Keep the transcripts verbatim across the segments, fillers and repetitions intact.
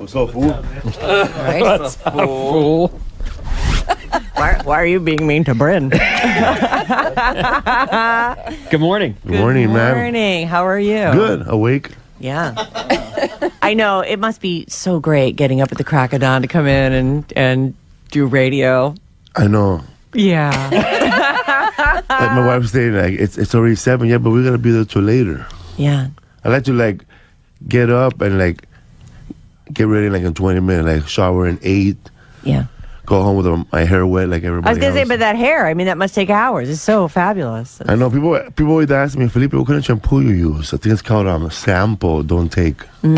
What's up, fool? Right? What's up, fool? Why, why are you being mean to Bryn? Good morning. Good morning, Good man. morning. How are you? Good. Awake. Yeah. I know. It must be so great getting up at the crack of dawn to come in and, and do radio. I know. Yeah. Like my wife's saying, like it's it's already seven, yeah, but we're gonna be there till later. Yeah. I like to like get up and like get ready like in twenty minutes, like shower in eight, Yeah. go home with um, my hair wet like everybody I was going to say, else. but that hair, I mean, that must take hours. It's so fabulous. I know people. People always ask me, Felipe, what kind of shampoo you use? I think it's called um sample. Don't take.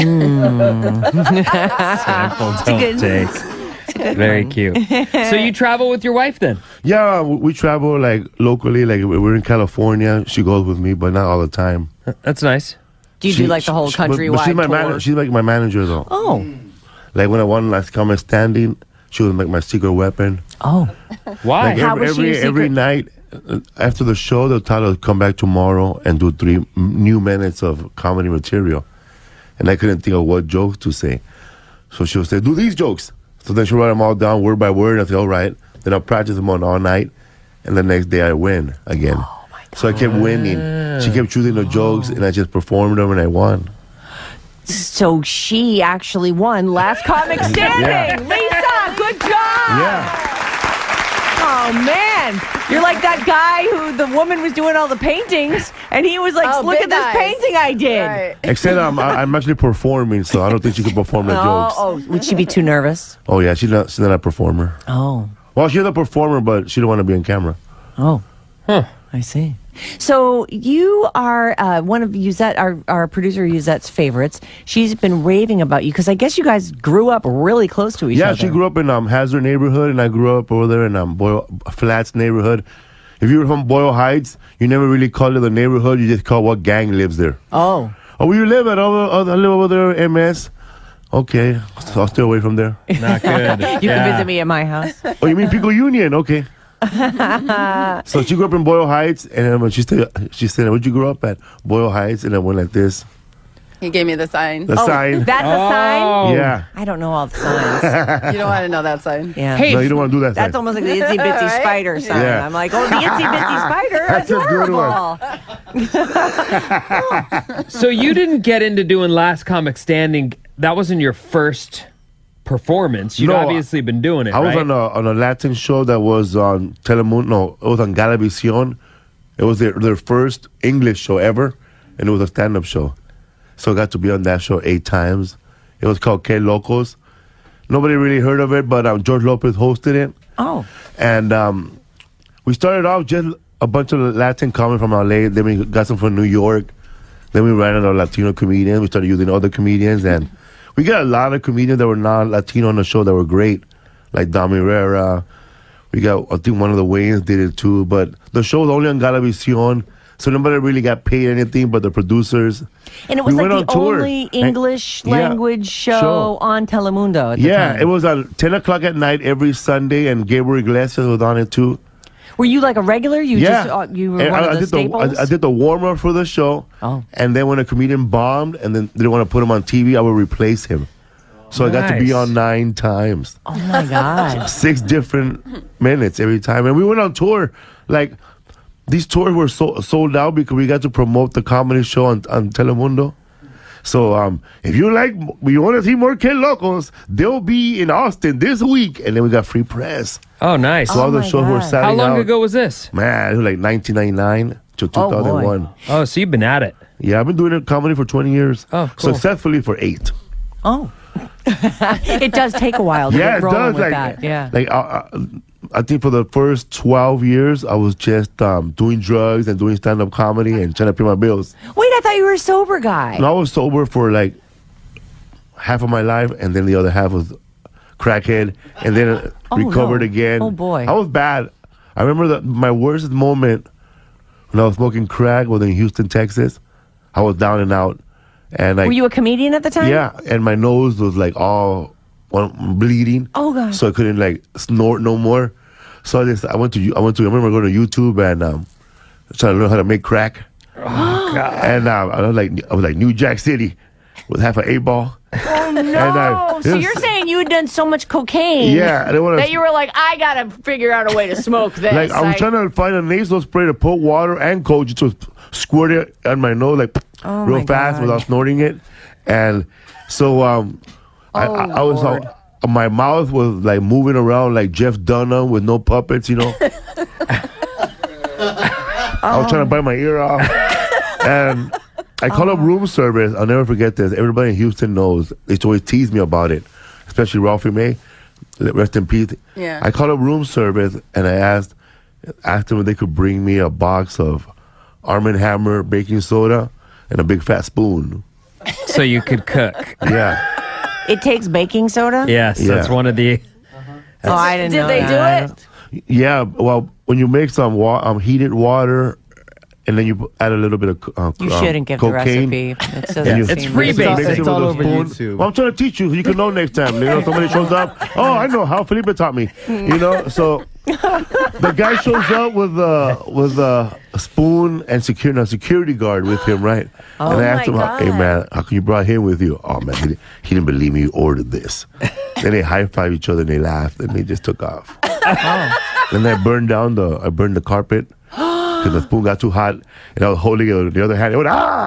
Sample, don't good- take. Very cute. So you travel with your wife then? Yeah, we, we travel like locally. Like we're in California. She goes with me, but not all the time. That's nice. Do you She- do like the whole she- but- countrywide but she's my tour? man- she's like my manager though. Oh. Like when I won last comic standing, she was like my secret weapon. Oh. Why? Like How every was she every, your every secret- night uh, after the show, they'll tell her to come back tomorrow and do three m- new minutes of comedy material. And I couldn't think of what jokes to say, so she'll say, "Do these jokes." So then she'll write them all down word by word. And I say, "All right." Then I'll practice them on all night, and the next day I win again. Oh, my God. So I kept winning. She kept choosing the jokes, and I just performed them, and I won. So she actually won Last Comic Standing. Lisa, good job. Yeah. Oh, man. You're like that guy who the woman was doing all the paintings, and he was like, Oh, look at big this eyes. painting I did. Right. Except I'm I- I'm actually performing, so I don't think she could perform the Oh, jokes. oh, would she be too nervous? Oh yeah, she's not she's not a performer. Oh. Well, she's a performer, but she don't want to be on camera. Oh. Huh. I see. So you are uh, one of Yuzette, our, our producer Yuzette's favorites. She's been raving about you because I guess you guys grew up really close to each Yeah, other. she grew up in um Hazard neighborhood, and I grew up over there in um Boyle Flats neighborhood. If you were from Boyle Heights, you never really called it the neighborhood. You just called what gang lives there. Oh. Oh, where you live at? Oh, oh, I live over there, M S. Okay, so I'll stay away from there. Not good. You can visit me at my house. Oh, you mean Pico Union? Okay. So she grew up in Boyle Heights, and then when she said, she said, "Where'd you grow up at?" Boyle Heights, and I went like this. He gave me the sign. The Oh, sign. that's a sign? Oh. Yeah. I don't know all the signs. You don't want to know that sign. Yeah. Hey, No, you don't want to do that. That's sign. almost like the itsy bitsy Right? spider sign. Yeah. I'm like, oh, the itsy bitsy spider. That's, That's a good horrible. so you didn't get into doing Last Comic Standing. That wasn't your first performance. You'd No, obviously been doing it, I was right? on a on a Latin show that was on Telemundo. No, it was on Galavisión. It was their their first English show ever, and it was a stand up show. So I got to be on that show eight times. It was called Que Locos. Nobody really heard of it, but um, George Lopez hosted it, Oh. and um, we started off just a bunch of Latin coming from L A. Then we got some from New York. Then we ran out of Latino comedians. We started using other comedians, and we got a lot of comedians that were not Latino on the show that were great, like Dom Herrera. We got, I think one of the Wayans did it too, but the show was only on Galavisión, so nobody really got paid anything but the producers. And it was We like went the on tour. only And- English Yeah, language show, show. on Telemundo at the Yeah, time. it was on ten o'clock at night every Sunday, and Gabriel Iglesias was on it too. Were you like a regular? You yeah. just uh, you were And one I, of I the did staples? the I, I did the warm up for the show. Oh. And then when a comedian bombed and then they didn't want to put him on T V, I would replace him. So I got to be Nice. on nine times. Oh my God. Six different minutes every time. And we went on tour. Like, these tours were so, sold out because we got to promote the comedy show on, on Telemundo. So um, if you like, you want to see more Que Locos, they'll be in Austin this week. And then we got free press. Oh, nice. So all the my shows were God. selling How long out. ago was this? Man, it was like nineteen ninety-nine to two thousand one. Oh, so you've been at it. Yeah, I've been doing it comedy for twenty years. Oh, cool. Successfully for eight. Oh. It does take a while to Yeah, get it rolling does. with Like, that. Yeah. like uh, uh, I think for the first twelve years, I was just um, doing drugs and doing stand-up comedy and trying to pay my bills. Wait, I thought you were a sober guy. And I was sober for like half of my life, and then the other half was crackhead, and then uh, Oh, recovered no. again. Oh, boy. I was bad. I remember that my worst moment when I was smoking crack was in Houston, Texas. I was down and out, and like Were you a comedian at the time? yeah, and my nose was like all one, bleeding. Oh, God. So I couldn't like snort no more. So I just I went to I went to I remember going to YouTube and um, trying to learn how to make crack. Oh, God. And um, I was like I was like New Jack City. with half an eight ball. Oh no! And I- so it you're was- saying you had done so much cocaine? Yeah, I didn't want That to. you were like, I gotta figure out a way to smoke this. Like I was trying to find a nasal spray to put water and coke just to squirt it on my nose like Oh, real my fast God. without snorting it, and so um, I, Oh, I, I was Lord. uh, my mouth was like moving around like Jeff Dunham with no puppets, you know. I was trying to bite my ear off, and I called up room service. I'll never forget this. Everybody in Houston knows. They always tease me about it, especially Ralphie May. Rest in peace. Yeah. I called up room service and I asked asked them if they could bring me a box of Arm and Hammer baking soda and a big fat spoon. So you could cook. Yeah. It takes baking soda? Yes, Yeah. that's one of the. Oh, I didn't Did know they that. do it? Yeah. Well, when you make some wa- um, heated water and then you pu- add a little bit of co- uh, You um, shouldn't give cocaine, the recipe. It and you doesn't It's seem free mix real. it- mix basic. it It's with all a over spoon. YouTube. Well, I'm trying to teach you so you can know next time. You know, somebody shows up. Oh, I know how Felipe taught me. You know, so the guy shows up with uh, with uh, a spoon and security, a security guard with him, right? Oh and I asked my him, how, "Hey God. man, how come you brought him with you?" Oh man, he, didn't- he didn't believe me. You ordered this. Then they high five each other and they laughed and they just took off. Then I burned down the I burned the carpet because the spoon got too hot, and I was holding it with the other hand. It went ah.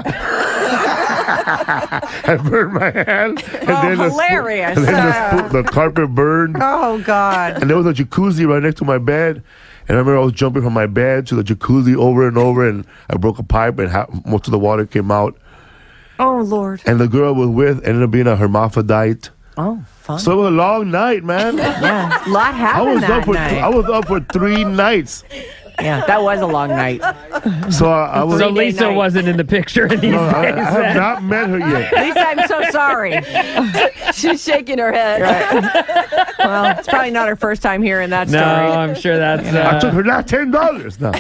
I burned my hand, and Oh, then the spoon- hilarious. and then the, spoon, the carpet burned, Oh, God. and there was a jacuzzi right next to my bed. And I remember I was jumping from my bed to the jacuzzi over and over, and I broke a pipe, and ha- most of the water came out. Oh, Lord. And the girl I was with ended up being a hermaphrodite. Oh, fun. So it was a long night, man. yeah, a lot I happened was that up for night. I was up for three nights. yeah, that was a long night. So I, I was. So Three-day Lisa night. wasn't in the picture in these No, I, days. I have not met her yet. Lisa, I'm so sorry. She's shaking her head. Well, it's probably not her first time hearing that No, story. I'm sure that's. I took Uh, her last ten dollars. No.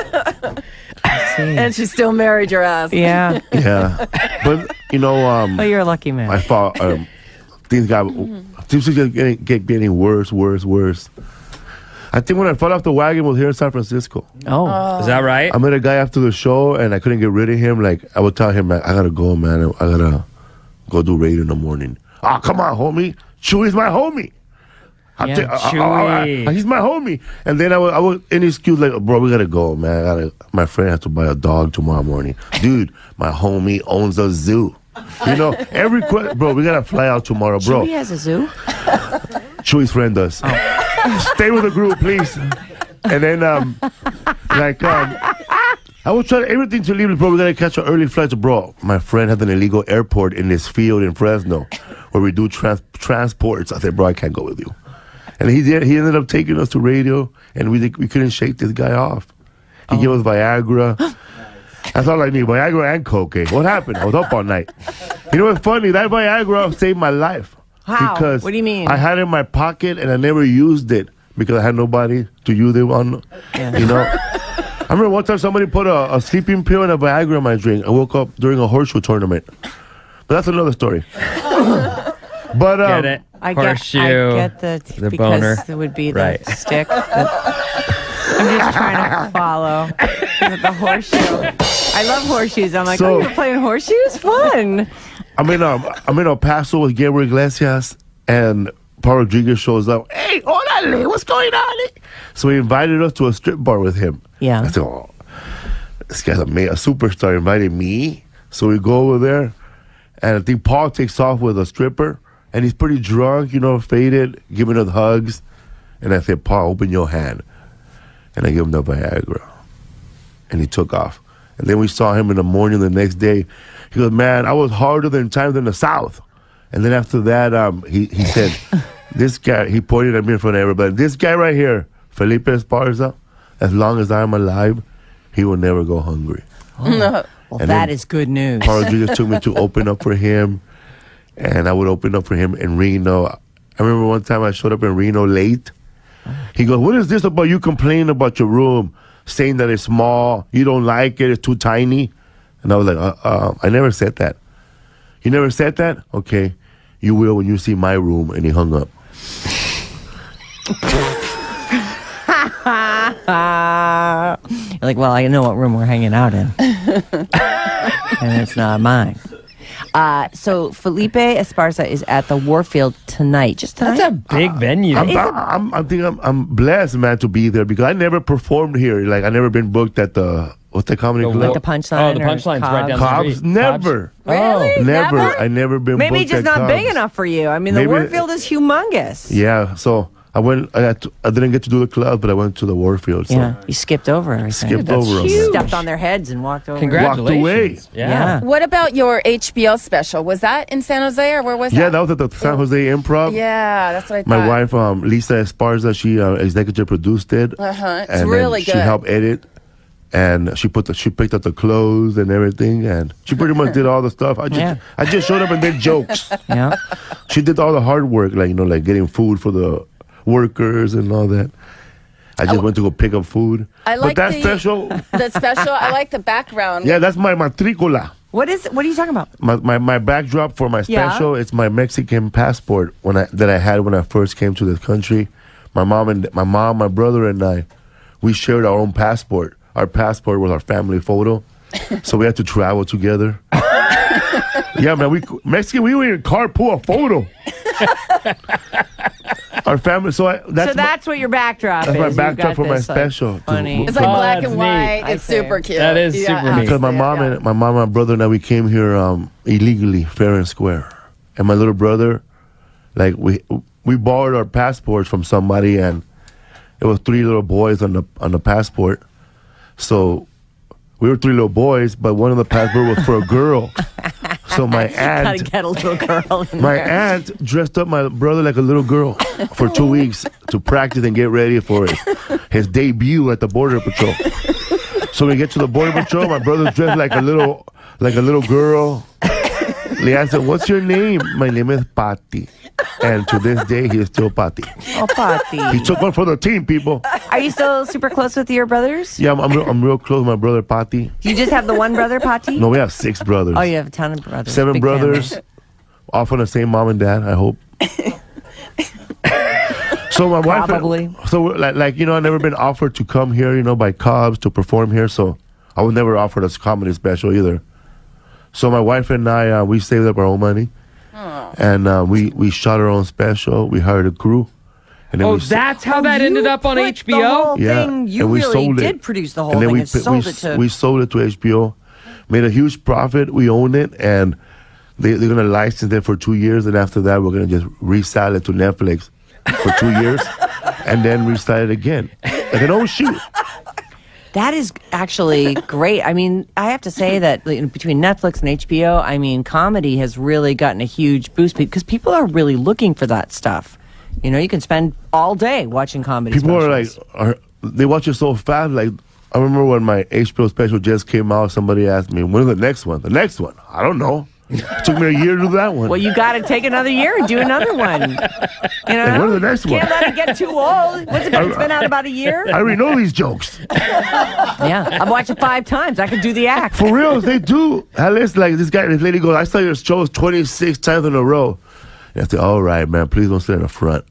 And she still married your ass. Yeah. Yeah, but you know, um, Well, you're a lucky man. I thought um, things got things were getting, get getting worse, worse, worse. I think when I fell off the wagon was here in San Francisco. oh. is that right? I met a guy after the show, and I couldn't get rid of him. Like I would tell him, like, I gotta go, man. I gotta go do radio in the morning. Ah, come on, homie. Chewy's my homie. I Yeah, ta- I- I- I- Chewy. I- he's my homie. And then I would, I would any excuse like, bro, we gotta go, man. I gotta. My friend has to buy a dog tomorrow morning. Dude, my homie owns a zoo. You know, every que- bro, we gotta fly out tomorrow, bro. Chewy has a zoo? Chewy's friend does. Stay with the group, please. And then, um, like, um, I was trying everything to leave, bro. We gotta catch an early flight, bro. My friend has an illegal airport in this field in Fresno, where we do trans- transports. I said, bro, I can't go with you. And he did. He ended up taking us to radio, and we we couldn't shake this guy off. He gave us Viagra. That's all I need, Viagra and cocaine. What happened? I was up all night. You know what's funny? That Viagra saved my life. How? Because What do you mean? I had it in my pocket and I never used it because I had nobody to use it on. You know. I remember one time somebody put a, a sleeping pill and a Viagra in my drink. I woke up during a horseshoe tournament. But that's another story. But um, Get it? I get, Horseshoe. I get the, the because boner. it would be the Right. stick. The, I'm just trying to follow the horseshoe. I love horseshoes. I'm like, So- oh, you're playing horseshoes? Fun. I'm in um, I'm in El Paso with Gabriel Iglesias, and Paul Rodriguez shows up. Hey, orale, what's going on? So he invited us to a strip bar with him. Yeah. I said, oh, this guy's a, ma- a superstar. Invited me. So we go over there, and I think Paul takes off with a stripper, and he's pretty drunk, you know, faded, giving us hugs. And I said, Paul, open your hand. And I give him the Viagra. And he took off. And then we saw him in the morning the next day. He goes, man, I was harder than times in the South. And then after that, um, he, he said, this guy, he pointed at me in front of everybody, this guy right here, Felipe Esparza, as long as I'm alive, he will never go hungry. Well, And that then is good news. Paul Rodriguez took me to open up for him, and I would open up for him in Reno. I remember one time I showed up in Reno late. He goes, what is this about you complaining about your room, saying that it's small, you don't like it, it's too tiny? And I was like, uh, uh, I never said that. You never said that? Okay, you will when you see my room. And he hung up. You're like, well, I know what room we're hanging out in. And it's not mine. Uh, so Felipe Esparza is at the Warfield tonight. Just tonight. That's a big venue. I'm, Is it- I'm, I think I'm, I'm blessed, man, to be there because I never performed here. Like, I never been booked at the, what's the comedy The club? like the Punchline. Oh, the or Punchline's right down Cobb's? the Cobbs? street. Never. Really? Oh. Never. Never? I never been Maybe booked just at not big Cobb's. enough for you. I mean, the Maybe- Warfield is humongous. Yeah, so I went, I, had to, I didn't get to do the club, but I went to the Warfield. So Yeah, you skipped over everything. skipped that's over 'em, huge. man. Stepped on their heads and walked over. Congratulations. away. Yeah. Yeah. What about your H B O special? Was that in San Jose or where was Yeah, that? that was at the San Jose Improv. Yeah, that's what I thought. My wife, um, Lisa Esparza, she uh, executive produced it. Uh-huh. It's and then really She good. helped edit, and she put the, she picked up the clothes and everything, and she pretty much did all the stuff. I just Yeah. I just showed up and did jokes. Yeah. She did all the hard work, like you know, like getting food for the workers and all that. I just went to go pick up food. I like but that the- special, The special, I like the background. yeah, that's my matricola. What is? What are you talking about? My, my my backdrop for my Yeah. special, it's my Mexican passport when I that I had when I first came to this country. My mom and my mom, my brother and I, we shared our own passport. Our passport was our family photo, so we had to travel together. Yeah, man, we Mexican, we were in carpool a photo. Our family, so I, that's so that's what your backdrop That's is. my You've backdrop got for my this, like, special. To- funny. It's like Oh, black that's and neat. white. I It's see. super cute. That is Yeah, super neat. because my mom and my mom, and my brother, and I, we came here um, illegally, fair and square. And my little brother, like we we borrowed our passports from somebody, and it was three little boys on the on the passport. So we were three little boys, but one of the passport was for a girl. So my Gotta aunt, get a little girl in my there. aunt dressed up my brother like a little girl for two weeks to practice and get ready for his, his debut at the Border Patrol. So we get to the Border Patrol, my brother's dressed like a little like a little girl. Leanne said, "What's your name?" "My name is Patty." And to this day, he is still Patty. Oh, Patty. He took one for the team, people. Are you still super close with your brothers? Yeah, I'm, I'm, real, I'm real close with my brother, Patty. You just have the one brother, Patty? No, we have six brothers. Oh, you have a ton of brothers. Seven Big brothers, family. all from the same mom and dad, I hope. So my wife, Probably. so we're like, like you know, I've never been offered to come here, you know, by Cobbs to perform here. So I was never offered a comedy special either. So my wife and I, uh, we saved up our own money, and uh, we we shot our own special. We hired a crew, and then Oh, we s- that's how Oh, that you ended up on put H B the O? whole yeah, thing, you and we really sold did it. produce the whole and then thing we and put- sold we, it to. we sold it to H B O, made a huge profit. We own it, and they, they're gonna license it for two years, and after that, we're gonna just resell it to Netflix for two years, and then resell it again. Like an old shoot. That is actually great. I mean, I have to say that like, between Netflix and H B O, I mean, comedy has really gotten a huge boost because people are really looking for that stuff. You know, you can spend all day watching comedy. People are like, specials. are, they watch it so fast. Like, I remember when my H B O special just came out, somebody asked me, "When's the next one?" The next one? I don't know. It took me a year to do that one. well, you got to take another year and do another one. You know, Like, when's the next one? Can't let it get too old. What's it been? It's been out about a year. I already know these jokes. Yeah, I've watched it five times. I could do the act. For real, they do. Hell, it's like this guy, this lady goes, "I saw your shows twenty-six times in a row." And I say, "All right, man, please don't sit in the front."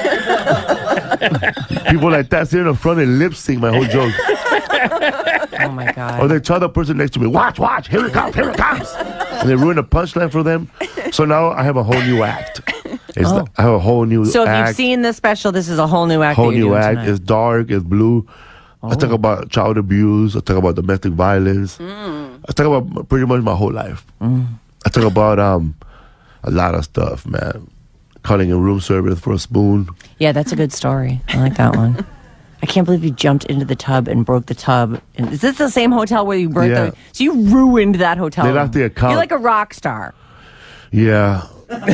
People like that sit in the front and lip sync my whole joke. Oh my god. Or they tell the person next to me, "Watch, watch, here it comes, here it comes." And they ruin a punchline for them. So now I have a whole new act. It's Oh. the- I have a whole new So if act. you've seen the special, this is a whole new act. whole that you're new doing act. tonight. It's dark, it's blue. I talk about child abuse. I talk about domestic violence. I talk about pretty much my whole life. I talk about um a lot of stuff, man. Calling in room service for a spoon. Yeah, that's a good story. I like that one. I can't believe you jumped into the tub and broke the tub. And is this the same hotel where you broke Yeah. the? So you ruined that hotel. They room. lost the account. You're like a rock star. Yeah.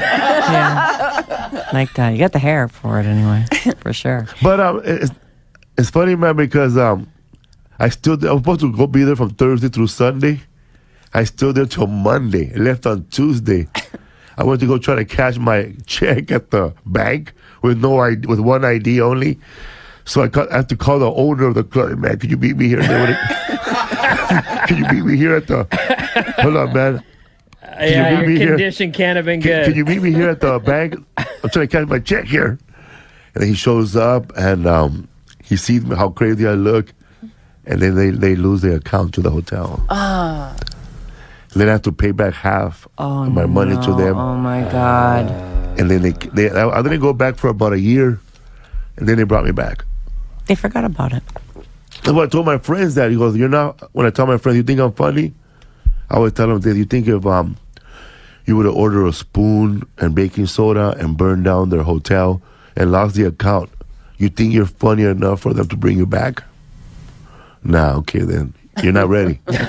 Yeah, like that. You got the hair for it anyway, for sure. But um, it's, it's funny, man, because um, I still I was supposed to go be there from Thursday through Sunday. I still there till Monday. I left on Tuesday. I went to go try to cash my check at the bank with no I D, with one I D only. So I, got, I have to call the owner of the club. "Man, could you meet me here?" They wouldn't- Can you meet me here at the? Hold on, man. Yeah, you meet your me here? condition can't have been Can, good. can you meet me here at the bank? I'm trying to cash my check here. And he shows up and um, he sees me, how crazy I look. And then they, they lose their account to the hotel. Ah. then I have to pay back half Oh, of my money to no. them. Oh, my God. And then they, they, I didn't go back for about a year, and then they brought me back. They forgot about it. That's what I told my friends that. He goes, you're not, when I tell my friends, you think I'm funny? I would tell them that you think if um, you would have ordered a spoon and baking soda and burned down their hotel and lost the account, you think you're funny enough for them to bring you back? Nah, okay then. You're not ready. Because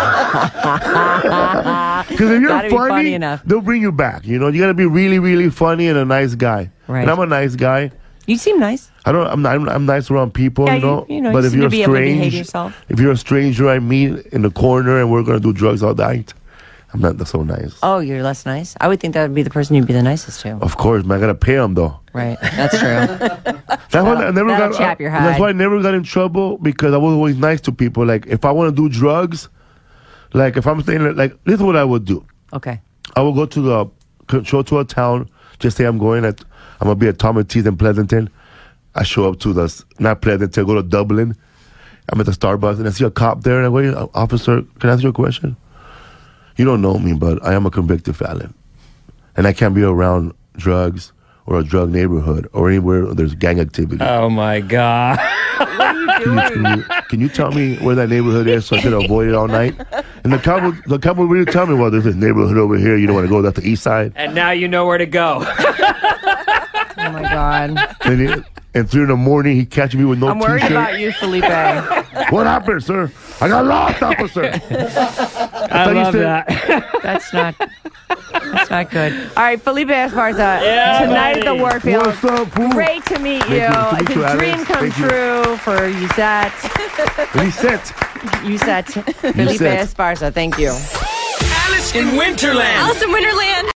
if you're Gotta be funny, funny enough. they'll bring you back. You know, you gotta be really, really funny and a nice guy. Right. And I'm a nice guy. You seem nice. I don't. I'm not. I'm, I'm nice around people. Yeah, you know. you- you know, but you if seem you're to be able to behave strange, yourself. if you're a stranger I meet in the corner and we're gonna do drugs all night, I'm not so nice. Oh, you're less nice? I would think that would be the person you'd be the nicest to. Of course, man. I gotta pay them though. Right. That's true. That's why I never that'll got. chap your uh, that's hide. why I never got in trouble because I was always nice to people. Like if I want to do drugs, like if I'm saying like this is what I would do. Okay. I will go to the show to a town. Just say I'm going at. I'm gonna be at Tom and T's in Pleasanton. I show up to the not Pleasanton. I go to Dublin. I'm at the Starbucks and I see a cop there. And I go, "Hey, officer, can I ask you a question? You don't know me, but I am a convicted felon, and I can't be around drugs or a drug neighborhood or anywhere where there's gang activity. Oh my God. Can you, can, you, can you tell me where that neighborhood is so I can avoid it all night?" And the cop would, the cop would really tell me, "Well, there's this neighborhood over here. You don't want to go. That's the east side." And now you know where to go. Oh, my God. And, he, and three in the morning, he catches me with no I'm worried t-shirt. about you, Felipe. What happened, sir? I got lost, officer. I thought you love said- that. That's not... That's not good. All right, Felipe Esparza, Yeah, tonight at the buddy. Warfield. What's up, fool? Great to meet you. you. Good to meet It's you, a Alex. dream come Thank you. true for Yusette. Reset. Yusette. Felipe Yusette. Esparza, thank you. Alice in Winterland. Alice in Winterland.